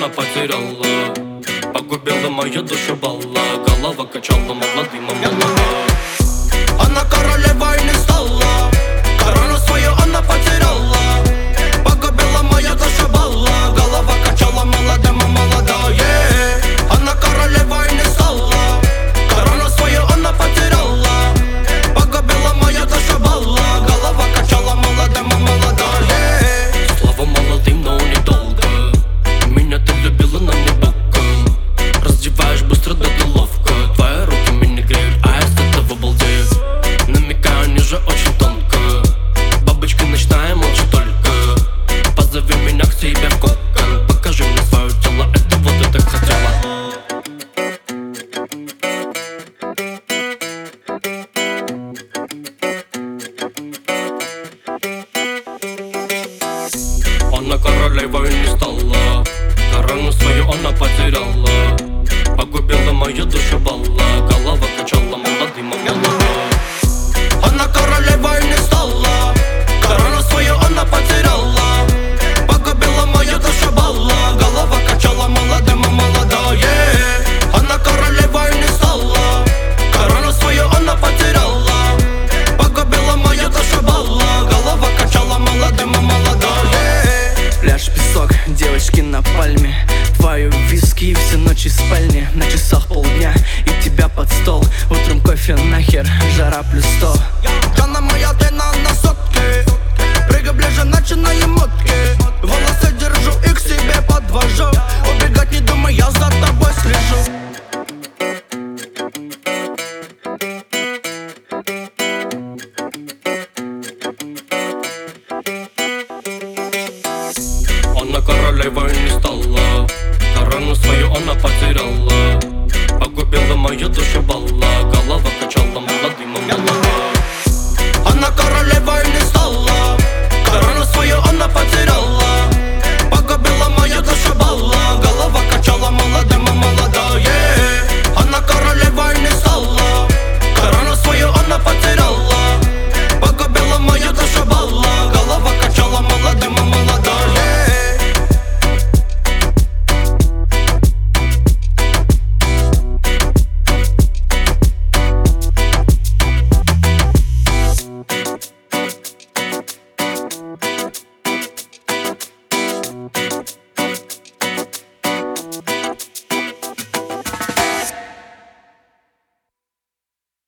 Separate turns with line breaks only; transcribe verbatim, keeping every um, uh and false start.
потеряла, погубила мою душу балла. Голова качала молодым молодым.
Она королевой не стала, корону свою она потеряла, погубила мою душу балла. Голова качала молодым молодая. Она королевой не стала, корону свою она потеряла, погубила мою душу балла. Голова качала молодым молодая.
Слава молодым, но недолго. Меня ты любила, но не боком. Раздеваешь быстро, да ты ловко. Твои руки меня греют, а я с этого балдею. Намекаю ниже очень тонко. Бабочка ночная, молчи только. Позови меня к себе в кокон. Покажи мне свое тело, это вот ты так хотела. Она королевой не стала, корону свою она потеряла, погубила мою душу балла. Голова качала молодым молодым.
Она королевой не стала, корону свою она потеряла, погубила мою душу балла. Голова качала молодым молодая. Она королевой не стала, корону свою она потеряла, погубила мою душу балла. Голова качала молодым молодая.
Пляж, песок, девочки на пальме, твою виски и все ночи в спальне. На часах полдня и тебя под стол. Утром кофе нахер, жара плюс сто.
Джана моя, ты на, на сотке. Прыгай ближе, начинаем мотки. Волосы держу и к себе подвожу. Убегать не думай, я за тобой слежу.
Она королевой не стала, корону свою она потеряла, погубила мою душу балла. Голова качала